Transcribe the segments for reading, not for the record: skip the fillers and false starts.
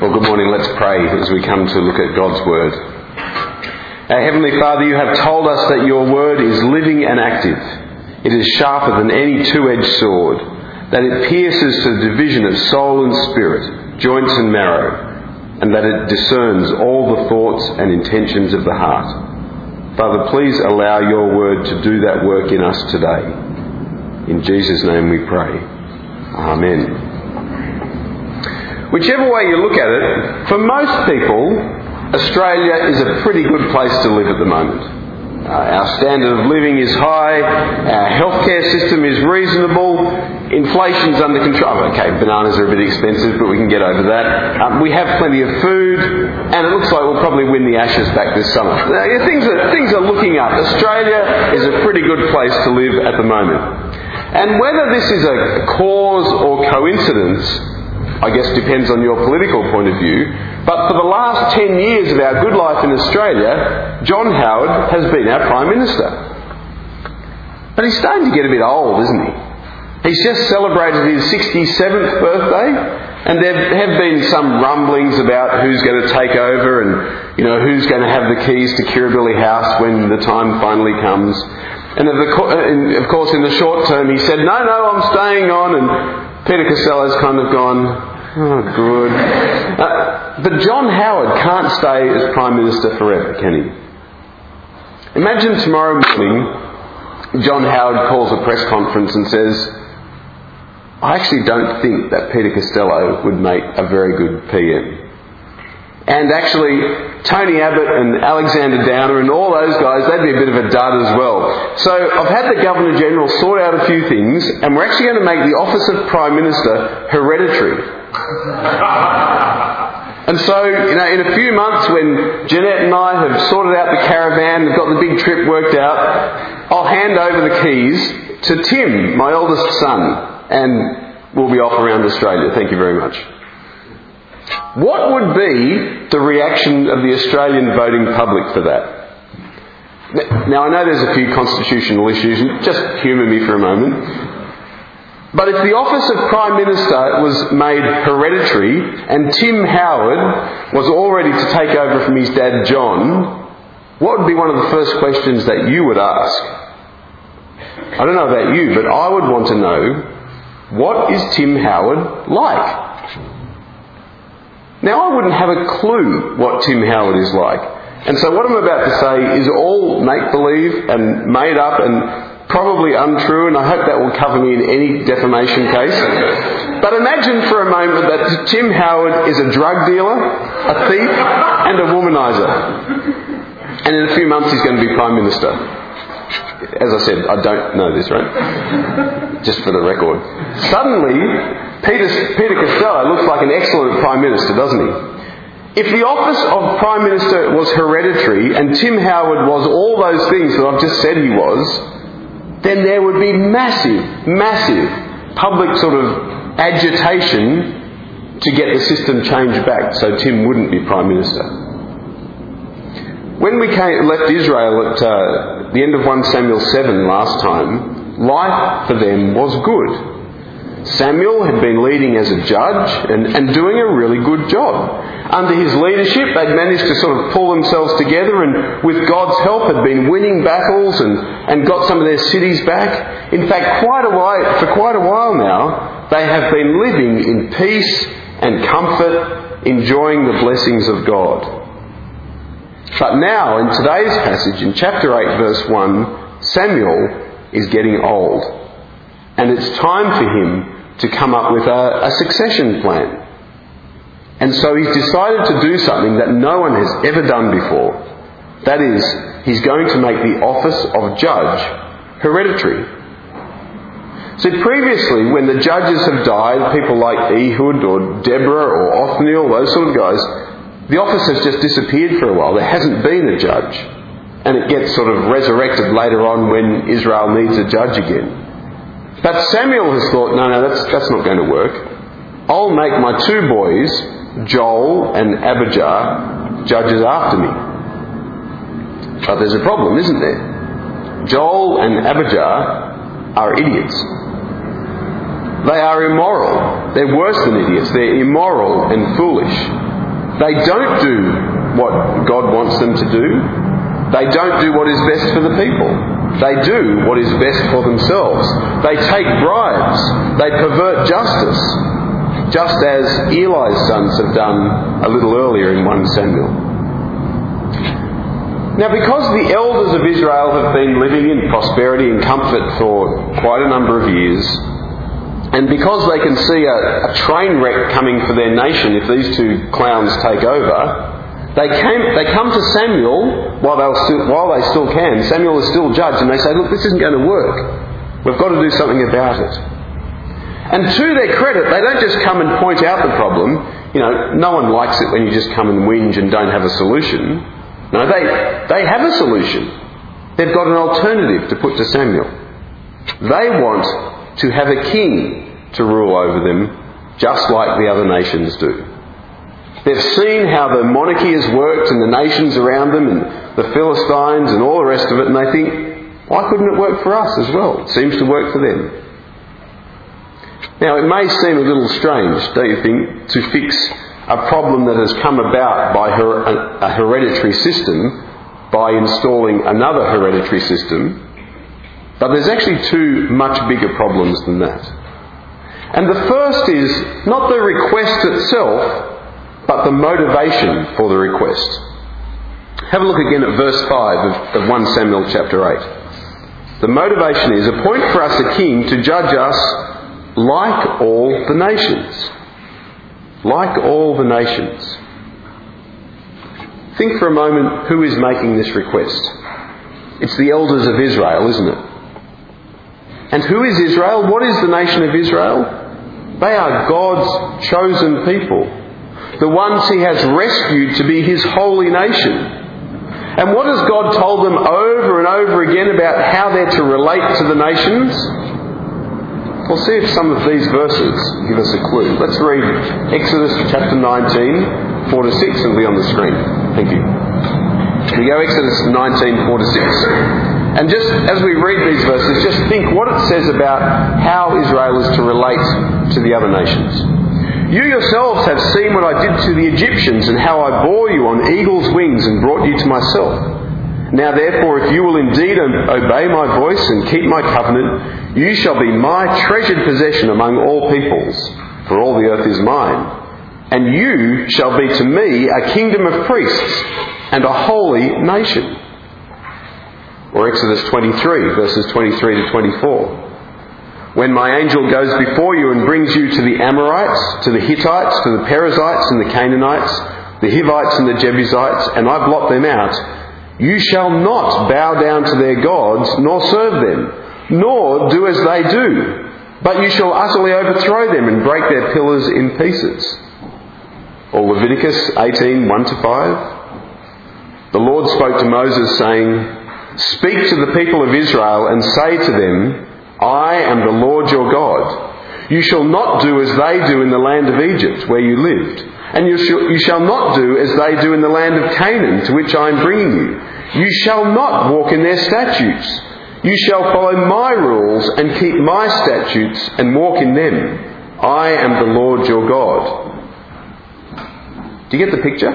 Well, good morning. Let's pray as we come to look at God's Word. Our Heavenly Father, you have told us that your Word is living and active. It is sharper than any two-edged sword, that it pierces to the division of soul and spirit, joints and marrow, and that it discerns all the thoughts and intentions of the heart. Father, please allow your Word to do that work in us today. In Jesus' name we pray. Amen. Whichever way you look at it, for most people, Australia is a pretty good place to live at the moment. Our standard of living is high, our healthcare system is reasonable, inflation's under control. Okay, bananas are a bit expensive, but we can get over that. We have plenty of food, and it looks like we'll probably win the Ashes back this summer. Things are looking up. Australia is a pretty good place to live at the moment. And whether this is a cause or coincidence, I guess depends on your political point of view, but for the last 10 years of our good life in Australia, John Howard has been our Prime Minister. But he's starting to get a bit old, isn't he? He's just celebrated his 67th birthday, and there have been some rumblings about who's going to take over and, who's going to have the keys to Kirribilli House when the time finally comes. And of course, in the short term, he said, no, I'm staying on, and Peter Costello's kind of gone, oh, good. But John Howard can't stay as Prime Minister forever, can he? Imagine tomorrow morning, John Howard calls a press conference and says, I actually don't think that Peter Costello would make a very good PM. And actually, Tony Abbott and Alexander Downer and all those guys, they'd be a bit of a dud as well. So I've had the Governor-General sort out a few things, and we're actually going to make the office of Prime Minister hereditary. And so, in a few months when Jeanette and I have sorted out the caravan and got the big trip worked out, I'll hand over the keys to Tim, my eldest son, and we'll be off around Australia. Thank you very much. What would be the reaction of the Australian voting public for that? Now, I know there's a few constitutional issues, and just humour me for a moment. But if the office of Prime Minister was made hereditary and Tim Howard was all ready to take over from his dad John, what would be one of the first questions that you would ask? I don't know about you, but I would want to know, what is Tim Howard like? Now, I wouldn't have a clue what Tim Howard is like. And so what I'm about to say is all make-believe and made up and probably untrue, and I hope that will cover me in any defamation case. But imagine for a moment that Tim Howard is a drug dealer, a thief, and a womaniser. And in a few months he's going to be Prime Minister. As I said, I don't know this, right? Just for the record. Suddenly, Peter Costello looks like an excellent Prime Minister, doesn't he? If the office of Prime Minister was hereditary and Tim Howard was all those things that I've just said he was, then there would be massive public sort of agitation to get the system changed back so Tim wouldn't be Prime Minister. When we left Israel at the end of 1 Samuel 7 last time, life for them was good. Samuel had been leading as a judge and doing a really good job. Under his leadership, they'd managed to sort of pull themselves together and with God's help had been winning battles and got some of their cities back. In fact, for quite a while now, they have been living in peace and comfort, enjoying the blessings of God. But now, in today's passage, in chapter 8, verse 1, Samuel is getting old. And it's time for him to come up with a succession plan. And so he's decided to do something that no one has ever done before. That is, he's going to make the office of judge hereditary. So previously, when the judges have died, people like Ehud or Deborah or Othniel, those sort of guys, the office has just disappeared for a while. There hasn't been a judge. And it gets sort of resurrected later on when Israel needs a judge again. But Samuel has thought, no, that's not going to work. I'll make my two boys, Joel and Abijah, judges after me. But there's a problem, isn't there? Joel and Abijah are idiots. They are immoral. They're worse than idiots. They're immoral and foolish. They don't do what God wants them to do. They don't do what is best for the people. They do what is best for themselves. They take bribes. They pervert justice, just as Eli's sons have done a little earlier in 1 Samuel. Now, because the elders of Israel have been living in prosperity and comfort for quite a number of years, and because they can see a train wreck coming for their nation if these two clowns take over, they come to Samuel while they still can. Samuel is still judge, and they say, look, this isn't going to work. We've got to do something about it. And to their credit, they don't just come and point out the problem. No one likes it when you just come and whinge and don't have a solution. No, they have a solution. They've got an alternative to put to Samuel. They want to have a king to rule over them, just like the other nations do. They've seen how the monarchy has worked in the nations around them and the Philistines and all the rest of it, and they think, why couldn't it work for us as well? It seems to work for them. Now, it may seem a little strange, don't you think, to fix a problem that has come about by a hereditary system by installing another hereditary system, but there's actually two much bigger problems than that. And the first is not the request itself, but the motivation for the request. Have a look again at verse 5 of 1 Samuel chapter 8. The motivation is, appoint for us a king to judge us like all the nations. Like all the nations. Think for a moment, who is making this request? It's the elders of Israel, isn't it? And who is Israel? What is the nation of Israel? They are God's chosen people. The ones He has rescued to be His holy nation. And what has God told them over and over again about how they're to relate to the nations? We'll see if some of these verses give us a clue. Let's read Exodus chapter 19, 4 to 6, and it'll be on the screen. Thank you. We go Exodus 19, 4 to 6. And just as we read these verses, just think what it says about how Israel is to relate to the other nations. You yourselves have seen what I did to the Egyptians and how I bore you on eagle's wings and brought you to myself. Now therefore, if you will indeed obey my voice and keep my covenant, you shall be my treasured possession among all peoples, for all the earth is mine. And you shall be to me a kingdom of priests and a holy nation. Or Exodus 23, verses 23 to 24. When my angel goes before you and brings you to the Amorites, to the Hittites, to the Perizzites and the Canaanites, the Hivites and the Jebusites, and I blot them out, you shall not bow down to their gods, nor serve them, nor do as they do, but you shall utterly overthrow them and break their pillars in pieces. Or Leviticus 18, 1 to 5. The Lord spoke to Moses, saying, speak to the people of Israel and say to them, I am the Lord your God. You shall not do as they do in the land of Egypt, where you lived. And you shall not do as they do in the land of Canaan, to which I am bringing you. You shall not walk in their statutes. You shall follow my rules and keep my statutes and walk in them. I am the Lord your God. Do you get the picture?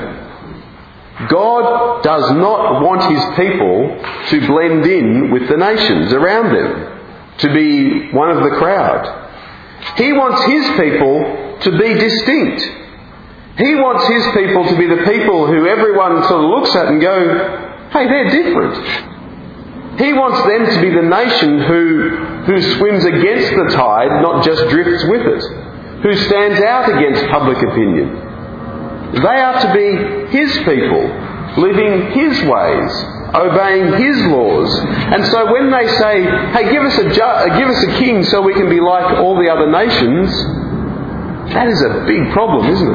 God does not want His people to blend in with the nations around them, to be one of the crowd. He wants His people to be distinct. He wants His people to be the people who everyone sort of looks at and go, hey, they're different. He wants them to be the nation who swims against the tide, not just drifts with it, who stands out against public opinion. They are to be His people, living His ways, obeying His laws. And so when they say, hey, give us a king so we can be like all the other nations, that is a big problem, isn't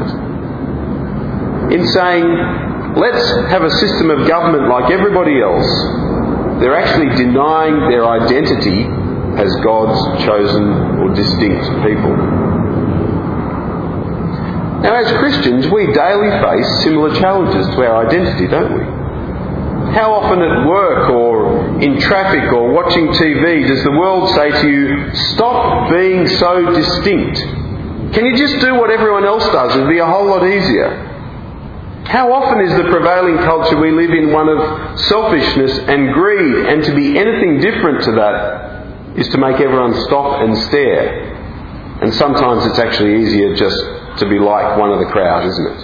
it? In saying, let's have a system of government like everybody else, they're actually denying their identity as God's chosen or distinct people. Now, as Christians, we daily face similar challenges to our identity, don't we? How often at work or in traffic or watching TV does the world say to you, stop being so distinct? Can you just do what everyone else does? It'll be a whole lot easier. How often is the prevailing culture we live in one of selfishness and greed, and to be anything different to that is to make everyone stop and stare. And sometimes it's actually easier just to be like one of the crowd, isn't it?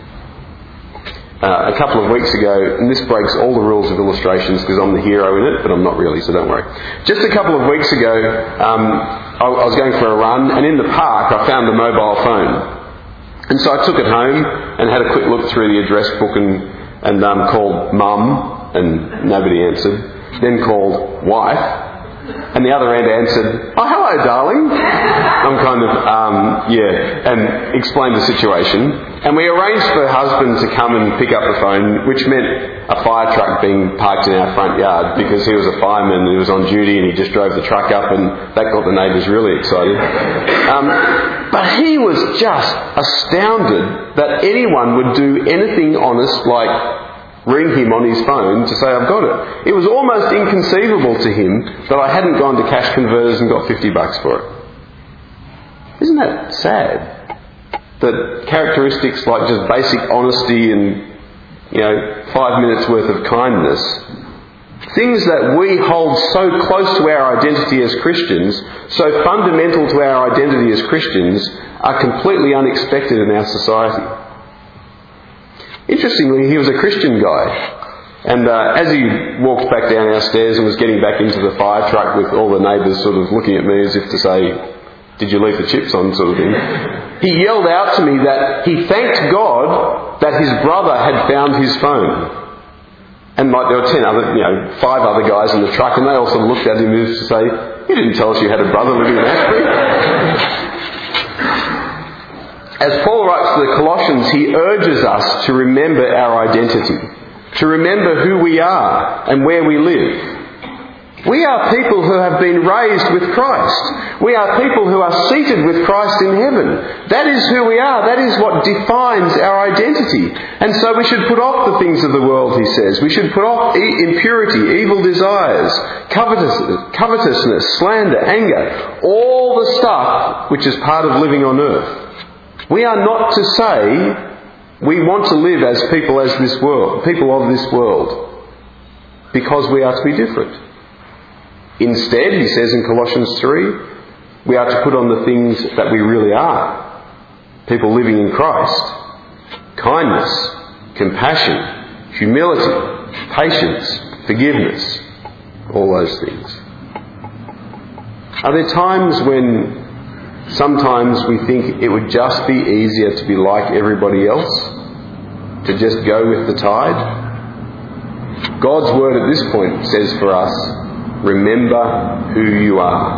A couple of weeks ago, and this breaks all the rules of illustrations because I'm the hero in it, but I'm not really, so don't worry. Just a couple of weeks ago, I was going for a run, and in the park I found a mobile phone. And so I took it home and had a quick look through the address book and called Mum, and nobody answered. Then called Wife, and the other end answered, "Oh, hello, darling." I'm kind of, and explained the situation. And we arranged for husband to come and pick up the phone, which meant a fire truck being parked in our front yard because he was a fireman and he was on duty and he just drove the truck up, and that got the neighbours really excited. But he was just astounded that anyone would do anything honest like ring him on his phone to say, "I've got it." It was almost inconceivable to him that I hadn't gone to Cash Converters and got $50 for it. Isn't that sad? That characteristics like just basic honesty and, 5 minutes worth of kindness, things that we hold so close to our identity as Christians, so fundamental to our identity as Christians, are completely unexpected in our society. Interestingly, he was a Christian guy. And as he walked back down our stairs and was getting back into the fire truck with all the neighbours sort of looking at me as if to say, "Did you leave the chips on?" sort of thing, he yelled out to me that he thanked God that his brother had found his phone. And there were 5 other guys in the truck, and they all sort of looked at him as to say, "You didn't tell us you had a brother living in Ashbury." As Paul writes to the Colossians, he urges us to remember our identity, to remember who we are and where we live. We are people who have been raised with Christ. We are people who are seated with Christ in heaven. That is who we are. That is what defines our identity. And so we should put off the things of the world, he says. We should put off impurity, evil desires, covetousness, slander, anger, all the stuff which is part of living on earth. We are not to say we want to live as people of this world, because we are to be different. Instead, he says in Colossians 3, we are to put on the things that we really are. People living in Christ. Kindness, compassion, humility, patience, forgiveness. All those things. Are there times when sometimes we think it would just be easier to be like everybody else? To just go with the tide? God's word at this point says for us, remember who you are.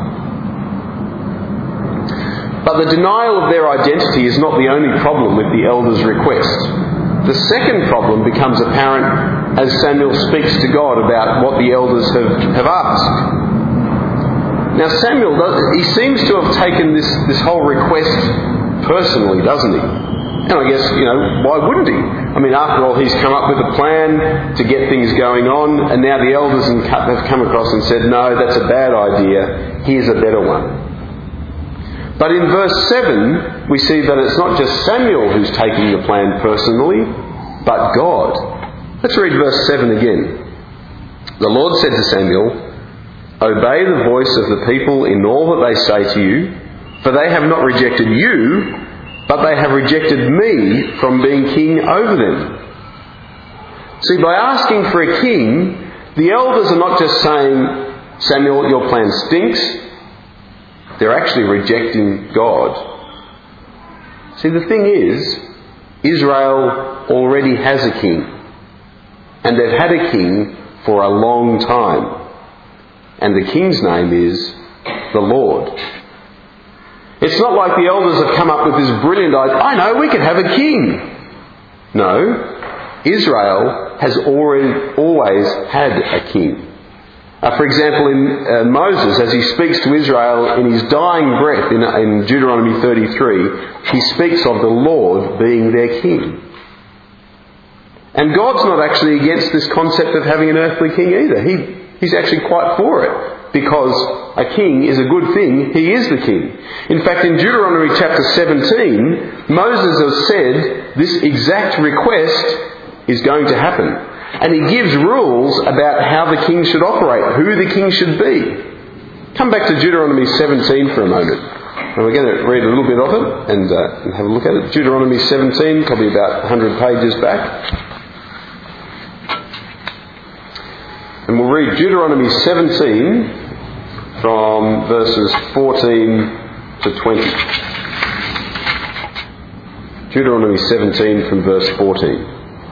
But the denial of their identity is not the only problem with the elders' request. The second problem becomes apparent as Samuel speaks to God about what the elders have asked. Now Samuel, he seems to have taken this whole request personally, doesn't he? And I guess, why wouldn't he? I mean, after all, he's come up with a plan to get things going on, and now the elders have come across and said, no, that's a bad idea, here's a better one. But in verse 7, we see that it's not just Samuel who's taking the plan personally, but God. Let's read verse 7 again. The Lord said to Samuel, obey the voice of the people in all that they say to you, for they have not rejected you, but they have rejected me from being king over them. See, by asking for a king, the elders are not just saying, Samuel, your plan stinks. They're actually rejecting God. See, the thing is, Israel already has a king. And they've had a king for a long time. And the king's name is the Lord. It's not like the elders have come up with this brilliant idea, I know, we could have a king. No, Israel has always had a king. For example, in Moses, as he speaks to Israel in his dying breath in Deuteronomy 33, he speaks of the Lord being their king. And God's not actually against this concept of having an earthly king either. He's actually quite for it, because a king is a good thing. He is the king. In fact, in Deuteronomy chapter 17, Moses has said this exact request is going to happen. And he gives rules about how the king should operate, who the king should be. Come back to Deuteronomy 17 for a moment. And we're going to read a little bit of it and have a look at it. Deuteronomy 17, probably about 100 pages back. And we'll read Deuteronomy 17 from verses 14 to 20. Deuteronomy 17 from verse 14.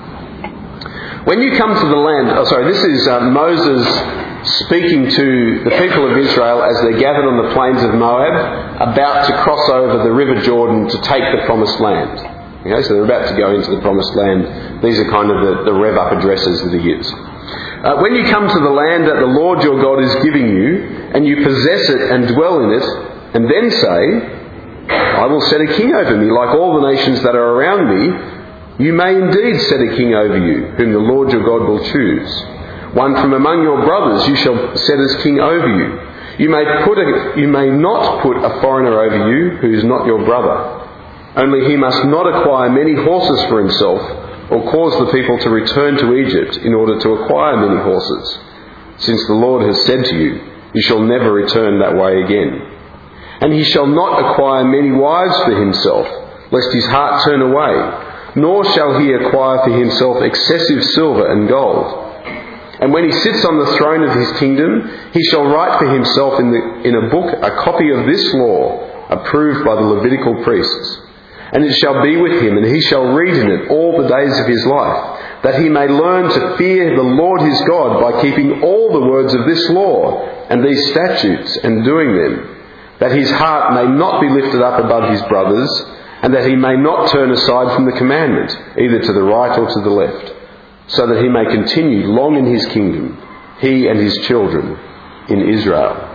When you come to the land... this is Moses speaking to the people of Israel as they're gathered on the plains of Moab, about to cross over the river Jordan to take the promised land. Okay, so they're about to go into the promised land. These are kind of the rev-up addresses that he gives. When you come to the land that the Lord your God is giving you, and you possess it and dwell in it, and then say, I will set a king over me like all the nations that are around me, you may indeed set a king over you, whom the Lord your God will choose. One from among your brothers you shall set as king over you. You may not put a foreigner over you who is not your brother. Only he must not acquire many horses for himself, or cause the people to return to Egypt in order to acquire many horses. Since the Lord has said to you, you shall never return that way again. And he shall not acquire many wives for himself, lest his heart turn away, nor shall he acquire for himself excessive silver and gold. And when he sits on the throne of his kingdom, he shall write for himself in a book a copy of this law, approved by the Levitical priests. And it shall be with him, and he shall read in it all the days of his life, that he may learn to fear the Lord his God by keeping all the words of this law and these statutes and doing them, that his heart may not be lifted up above his brothers, and that he may not turn aside from the commandment, either to the right or to the left, so that he may continue long in his kingdom, he and his children in Israel.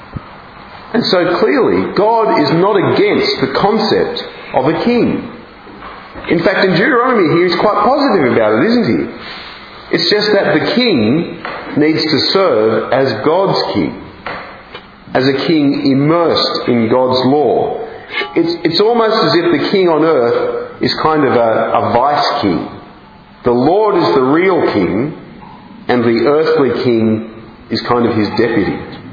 And so clearly, God is not against the concept of a king. In fact, in Deuteronomy here, he's quite positive about it, isn't he? It's just that the king needs to serve as God's king, as a king immersed in God's law. It's almost as if the king on earth is kind of a vice king. The Lord is the real king, and the earthly king is kind of his deputy.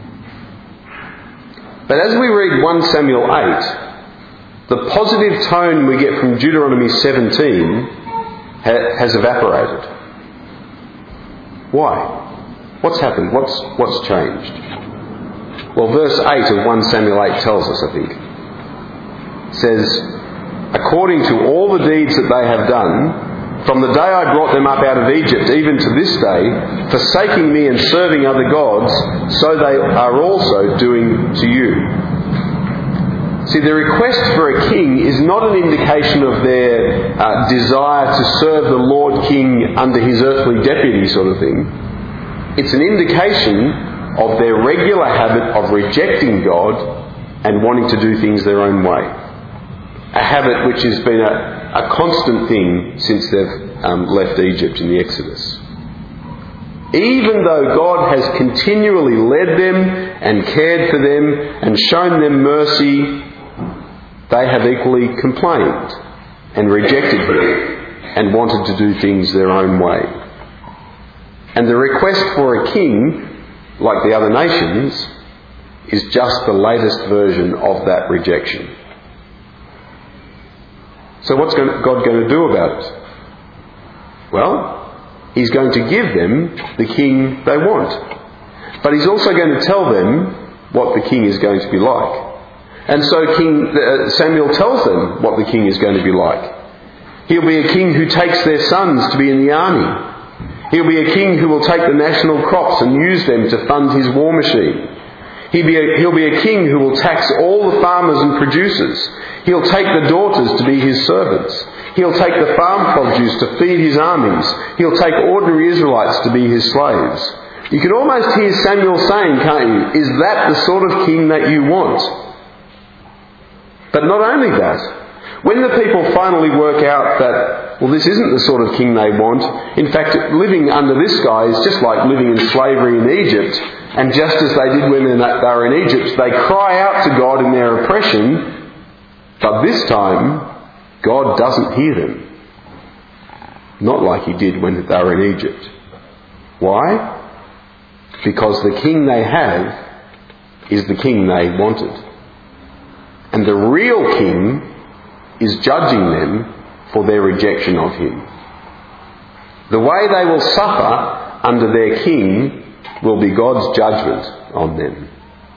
But as we read 1 Samuel 8, the positive tone we get from Deuteronomy 17 has evaporated. Why? What's happened? What's changed? Well, verse 8 of 1 Samuel 8 tells us, I think. It says, according to all the deeds that they have done, from the day I brought them up out of Egypt, even to this day, forsaking me and serving other gods, so they are also doing to you. See, the request for a king is not an indication of their desire to serve the Lord King under his earthly deputy sort of thing. It's an indication of their regular habit of rejecting God and wanting to do things their own way. A habit which has been a constant thing since they've left Egypt in the Exodus. Even though God has continually led them and cared for them and shown them mercy, they have equally complained and rejected Him and wanted to do things their own way. And the request for a king, like the other nations, is just the latest version of that rejection. So what's God going to do about it? Well, He's going to give them the king they want. But He's also going to tell them what the king is going to be like. And so Samuel tells them what the king is going to be like. He'll be a king who takes their sons to be in the army. He'll be a king who will take the national crops and use them to fund his war machine. He'll be a king who will tax all the farmers and producers. He'll take the daughters to be his servants. He'll take the farm produce to feed his armies. He'll take ordinary Israelites to be his slaves. You can almost hear Samuel saying, can't you, is that the sort of king that you want? But not only that, when the people finally work out that well, this isn't the sort of king they want. In fact, living under this guy is just like living in slavery in Egypt. And just as they did when they were in Egypt, they cry out to God in their oppression, but this time, God doesn't hear them. Not like he did when they were in Egypt. Why? Because the king they have is the king they wanted. And the real king is judging them for their rejection of him. The way they will suffer under their king will be God's judgment on them.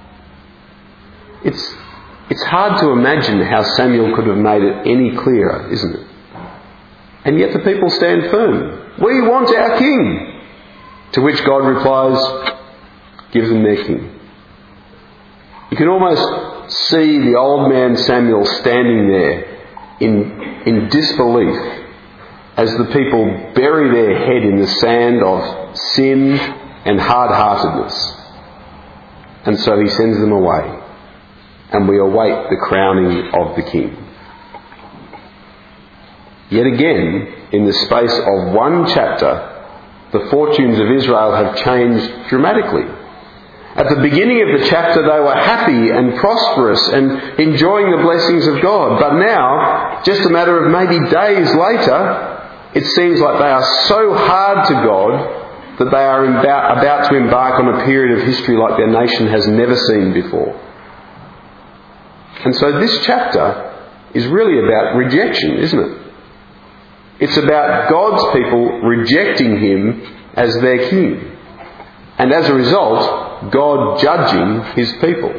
It's hard to imagine how Samuel could have made it any clearer, isn't it? And yet the people stand firm. We want our king. To which God replies, give them their king. You can almost see the old man Samuel standing there in disbelief as the people bury their head in the sand of sin and hard-heartedness. And so he sends them away, and we await the crowning of the king. Yet again, in the space of one chapter, the fortunes of Israel have changed dramatically. At the beginning of the chapter, they were happy and prosperous and enjoying the blessings of God. But now, just a matter of maybe days later, it seems like they are so hard to God that they are about to embark on a period of history like their nation has never seen before. And so this chapter is really about rejection, isn't it? It's about God's people rejecting him as their king. And as a result, God judging his people.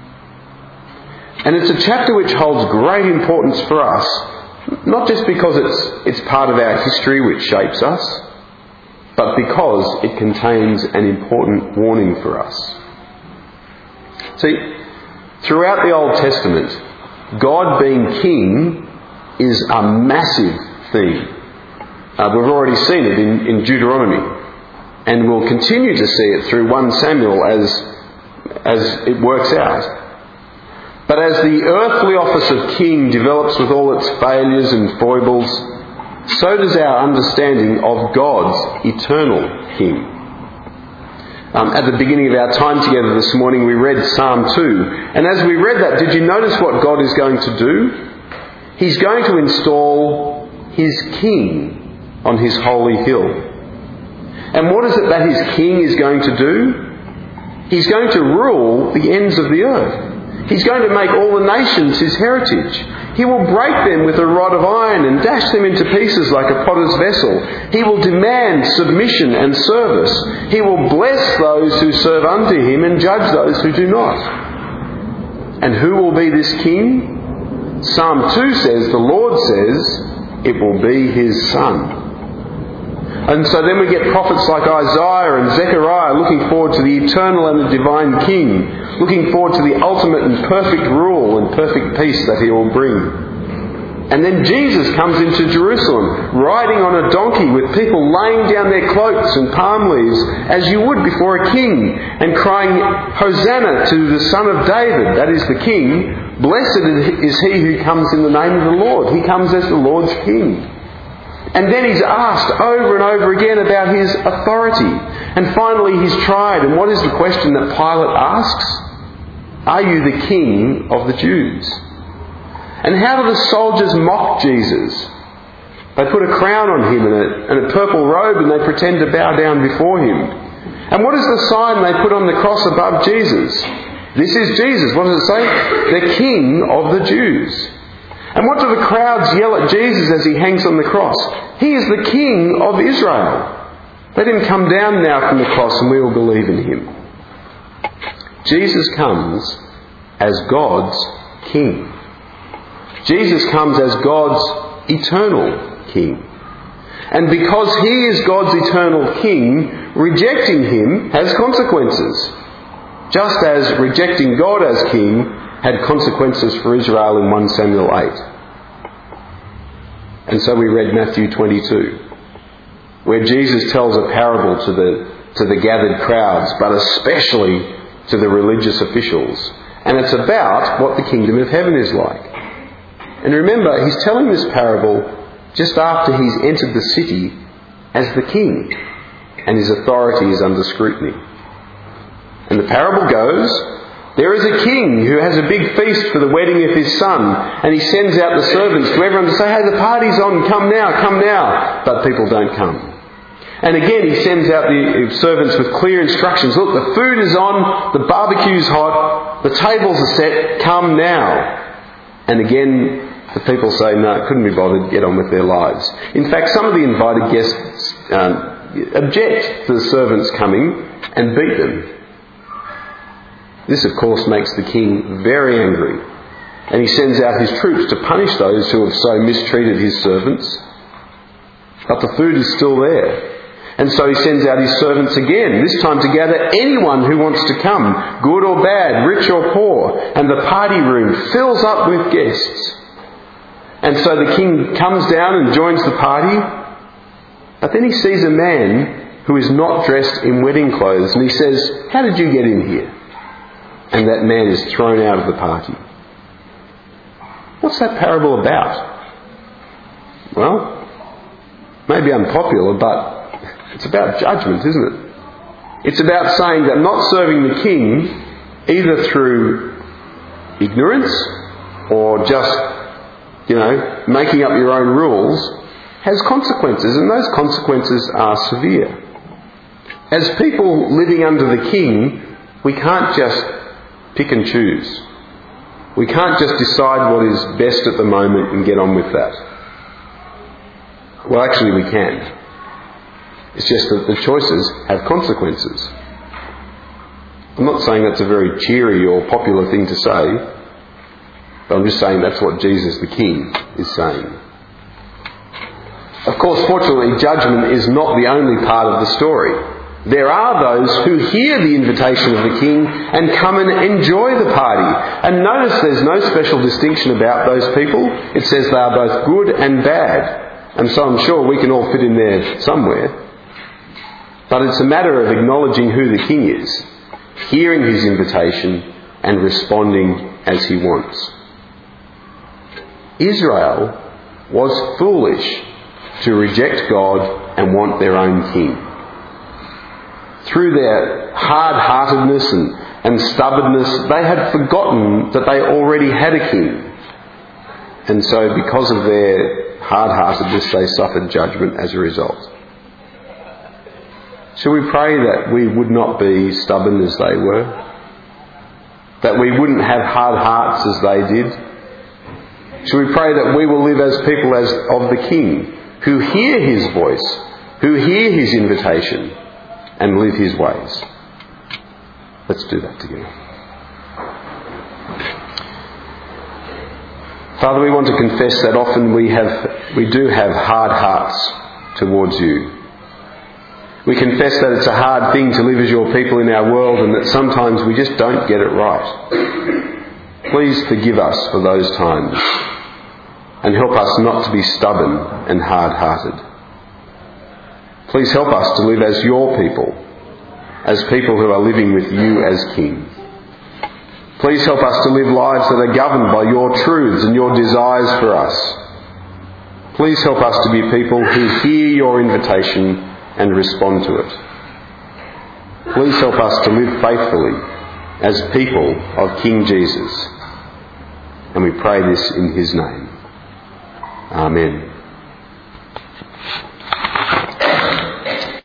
And it's a chapter which holds great importance for us, not just because it's part of our history which shapes us, but because it contains an important warning for us. See, throughout the Old Testament, God being king is a massive theme. We've already seen it in Deuteronomy. And we'll continue to see it through 1 Samuel as it works out. But as the earthly office of king develops with all its failures and foibles, so does our understanding of God's eternal king. At the beginning of our time together this morning, we read Psalm 2. And as we read that, did you notice what God is going to do? He's going to install his king on his holy hill. And what is it that his king is going to do? He's going to rule the ends of the earth. He's going to make all the nations his heritage. He will break them with a rod of iron and dash them into pieces like a potter's vessel. He will demand submission and service. He will bless those who serve unto him and judge those who do not. And who will be this king? Psalm 2 says, the Lord says, it will be his son. And so then we get prophets like Isaiah and Zechariah looking forward to the eternal and the divine king, looking forward to the ultimate and perfect rule and perfect peace that he will bring. And then Jesus comes into Jerusalem, riding on a donkey with people laying down their cloaks and palm leaves, as you would before a king, and crying, Hosanna to the Son of David, that is the King. Blessed is he who comes in the name of the Lord. He comes as the Lord's King. And then he's asked over and over again about his authority. And finally he's tried. And what is the question that Pilate asks? Are you the king of the Jews? And how do the soldiers mock Jesus? They put a crown on him and a purple robe, and they pretend to bow down before him. And what is the sign they put on the cross above Jesus? This is Jesus. What does it say? The King of the Jews. And what do the crowds yell at Jesus as he hangs on the cross? He is the King of Israel. Let him come down now from the cross and we will believe in him. Jesus comes as God's King. Jesus comes as God's eternal King. And because he is God's eternal King, rejecting him has consequences. Just as rejecting God as King had consequences for Israel in 1 Samuel 8. And so we read Matthew 22, where Jesus tells a parable to the gathered crowds, but especially to the religious officials. And it's about what the kingdom of heaven is like. And remember, he's telling this parable just after he's entered the city as the king, and his authority is under scrutiny. And the parable goes, there is a king who has a big feast for the wedding of his son, and he sends out the servants to everyone to say, hey, the party's on, come now. But people don't come. And again he sends out the servants with clear instructions. Look, the food is on, the barbecue's hot, the tables are set, come now. And again the people say, no, couldn't be bothered, get on with their lives. In fact, some of the invited guests object to the servants coming and beat them. This, of course, makes the king very angry, and he sends out his troops to punish those who have so mistreated his servants. But the food is still there. And so he sends out his servants again, this time to gather anyone who wants to come, good or bad, rich or poor, and the party room fills up with guests. And so the king comes down and joins the party, but then he sees a man who is not dressed in wedding clothes, and he says, how did you get in here? And that man is thrown out of the party. What's that parable about? Well, maybe unpopular, but it's about judgment, isn't it? It's about saying that not serving the king, either through ignorance or just, making up your own rules, has consequences, and those consequences are severe. As people living under the king, we can't just pick and choose. We can't just decide what is best at the moment and get on with that. Well, actually we can. It's just that the choices have consequences. I'm not saying that's a very cheery or popular thing to say, but I'm just saying that's what Jesus the King is saying. Of course, fortunately, judgment is not the only part of the story. There are those who hear the invitation of the king and come and enjoy the party. And notice there's no special distinction about those people. It says they are both good and bad. And so I'm sure we can all fit in there somewhere. But it's a matter of acknowledging who the king is, hearing his invitation and responding as he wants. Israel was foolish to reject God and want their own king. Through their hard-heartedness and stubbornness, they had forgotten that they already had a king. And so because of their hard-heartedness, they suffered judgment as a result. Shall we pray that we would not be stubborn as they were? That we wouldn't have hard hearts as they did? Shall we pray that we will live as people of the King, who hear his voice, who hear his invitation, and live his ways? Let's do that together. Father, we want to confess that often we do have hard hearts towards you. We confess that it's a hard thing to live as your people in our world, and that sometimes we just don't get it right. Please forgive us for those times, and help us not to be stubborn and hard-hearted. Please help us to live as your people, as people who are living with you as King. Please help us to live lives that are governed by your truths and your desires for us. Please help us to be people who hear your invitation and respond to it. Please help us to live faithfully as people of King Jesus. And we pray this in his name. Amen.